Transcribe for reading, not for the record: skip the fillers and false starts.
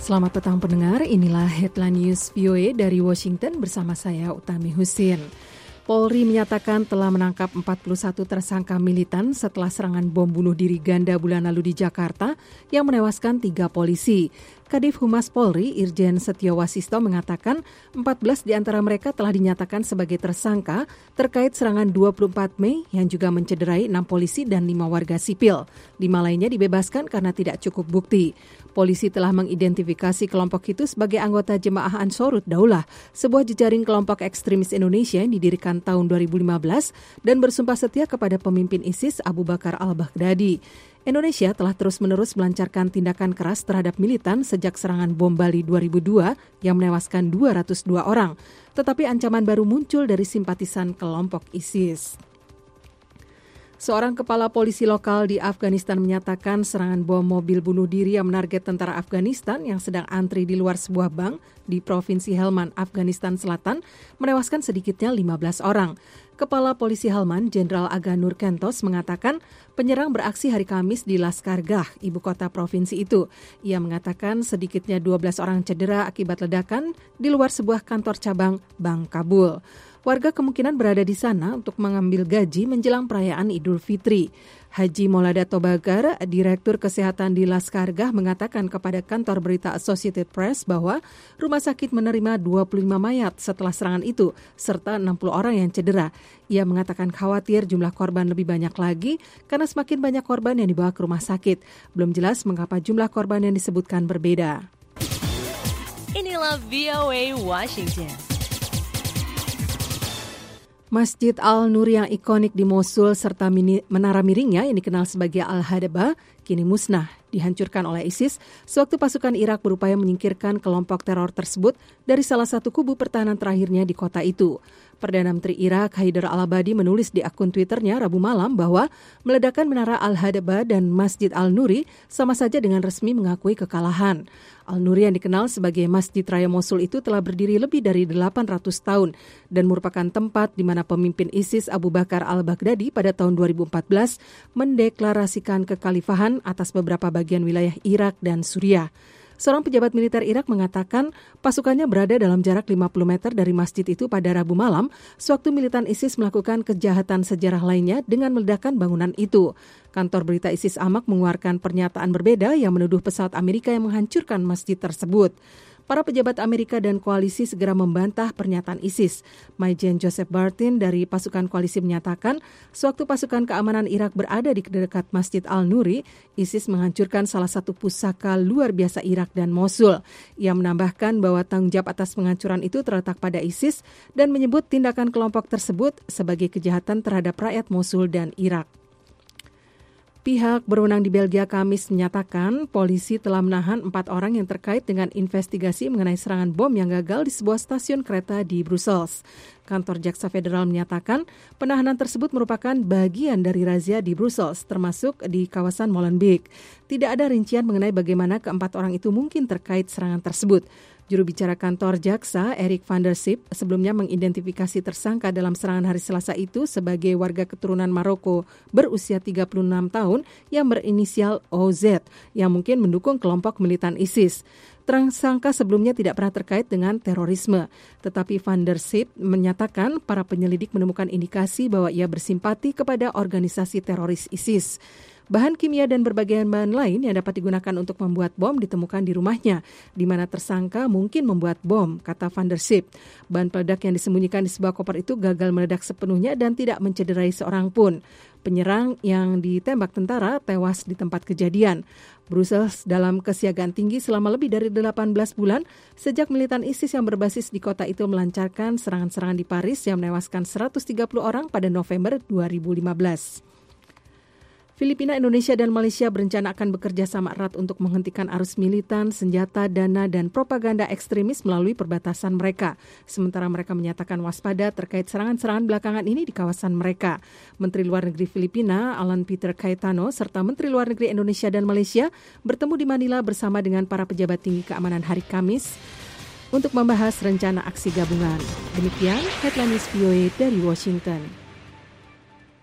Selamat petang pendengar, inilah Headline News VOA dari Washington bersama saya Utami Husin. Polri menyatakan telah menangkap 41 tersangka militan setelah serangan bom bunuh diri ganda bulan lalu di Jakarta yang menewaskan 3 polisi. Kadif Humas Polri, Irjen Setio Wasisto mengatakan 14 di antara mereka telah dinyatakan sebagai tersangka terkait serangan 24 Mei yang juga mencederai 6 polisi dan 5 warga sipil. 5 lainnya dibebaskan karena tidak cukup bukti. Polisi telah mengidentifikasi kelompok itu sebagai anggota Jemaah Ansarud Daulah, sebuah jejaring kelompok ekstremis Indonesia yang didirikan tahun 2015 dan bersumpah setia kepada pemimpin ISIS Abu Bakar al-Baghdadi. Indonesia telah terus-menerus melancarkan tindakan keras terhadap militan sejak serangan bom Bali 2002 yang menewaskan 202 orang. Tetapi ancaman baru muncul dari simpatisan kelompok ISIS. Seorang kepala polisi lokal di Afghanistan menyatakan serangan bom mobil bunuh diri yang menarget tentara Afghanistan yang sedang antri di luar sebuah bank di Provinsi Helmand, Afghanistan Selatan, menewaskan sedikitnya 15 orang. Kepala Polisi Helmand, Jenderal Aga Nur Kentos, mengatakan penyerang beraksi hari Kamis di Laskargah, ibu kota provinsi itu. Ia mengatakan sedikitnya 12 orang cedera akibat ledakan di luar sebuah kantor cabang Bank Kabul. Warga kemungkinan berada di sana untuk mengambil gaji menjelang perayaan Idul Fitri. Haji Maulada Tobagar, Direktur Kesehatan di Laskargah, mengatakan kepada kantor berita Associated Press bahwa rumah sakit menerima 25 mayat setelah serangan itu, serta 60 orang yang cedera. Ia mengatakan khawatir jumlah korban lebih banyak lagi karena semakin banyak korban yang dibawa ke rumah sakit. Belum jelas mengapa jumlah korban yang disebutkan berbeda. Inilah VOA Washington. Masjid Al-Nur yang ikonik di Mosul serta menara miringnya yang dikenal sebagai Al-Hadaba kini musnah, dihancurkan oleh ISIS sewaktu pasukan Irak berupaya menyingkirkan kelompok teror tersebut dari salah satu kubu pertahanan terakhirnya di kota itu. Perdana Menteri Irak Haidar al-Abadi menulis di akun Twitternya Rabu malam bahwa meledakan menara Al-Hadaba dan Masjid Al-Nuri sama saja dengan resmi mengakui kekalahan. Al-Nuri yang dikenal sebagai Masjid Raya Mosul itu telah berdiri lebih dari 800 tahun dan merupakan tempat di mana pemimpin ISIS Abu Bakar al-Baghdadi pada tahun 2014 mendeklarasikan kekhalifahan atas beberapa bagian wilayah Irak dan Suriah. Seorang pejabat militer Irak mengatakan pasukannya berada dalam jarak 50 meter dari masjid itu pada Rabu malam sewaktu militan ISIS melakukan kejahatan sejarah lainnya dengan meledakkan bangunan itu. Kantor berita ISIS Amaq mengeluarkan pernyataan berbeda yang menuduh pesawat Amerika yang menghancurkan masjid tersebut. Para pejabat Amerika dan koalisi segera membantah pernyataan ISIS. Majen Joseph Bartin dari pasukan koalisi menyatakan, sewaktu pasukan keamanan Irak berada di dekat Masjid Al-Nuri, ISIS menghancurkan salah satu pusaka luar biasa Irak dan Mosul. Ia menambahkan bahwa tanggung jawab atas penghancuran itu terletak pada ISIS dan menyebut tindakan kelompok tersebut sebagai kejahatan terhadap rakyat Mosul dan Irak. Pihak berwenang di Belgia Kamis menyatakan polisi telah menahan 4 orang yang terkait dengan investigasi mengenai serangan bom yang gagal di sebuah stasiun kereta di Brussels. Kantor Jaksa Federal menyatakan penahanan tersebut merupakan bagian dari razia di Brussels, termasuk di kawasan Molenbeek. Tidak ada rincian mengenai bagaimana keempat orang itu mungkin terkait serangan tersebut. Juru bicara kantor jaksa, Erik van der Sip, sebelumnya mengidentifikasi tersangka dalam serangan hari Selasa itu sebagai warga keturunan Maroko berusia 36 tahun yang berinisial OZ, yang mungkin mendukung kelompok militan ISIS. Tersangka sebelumnya tidak pernah terkait dengan terorisme, tetapi van der Sip menyatakan para penyelidik menemukan indikasi bahwa ia bersimpati kepada organisasi teroris ISIS. Bahan kimia dan berbagai bahan lain yang dapat digunakan untuk membuat bom ditemukan di rumahnya, di mana tersangka mungkin membuat bom, kata van der Sip. Bahan peledak yang disembunyikan di sebuah koper itu gagal meledak sepenuhnya dan tidak mencederai seorang pun. Penyerang yang ditembak tentara tewas di tempat kejadian. Brussels dalam kesiagaan tinggi selama lebih dari 18 bulan sejak militan ISIS yang berbasis di kota itu melancarkan serangan-serangan di Paris yang menewaskan 130 orang pada November 2015. Filipina, Indonesia, dan Malaysia berencana akan bekerja sama erat untuk menghentikan arus militan, senjata, dana, dan propaganda ekstremis melalui perbatasan mereka. Sementara mereka menyatakan waspada terkait serangan-serangan belakangan ini di kawasan mereka. Menteri Luar Negeri Filipina, Alan Peter Cayetano, serta Menteri Luar Negeri Indonesia dan Malaysia bertemu di Manila bersama dengan para pejabat tinggi keamanan hari Kamis untuk membahas rencana aksi gabungan. Demikian Headline News VOA dari Washington.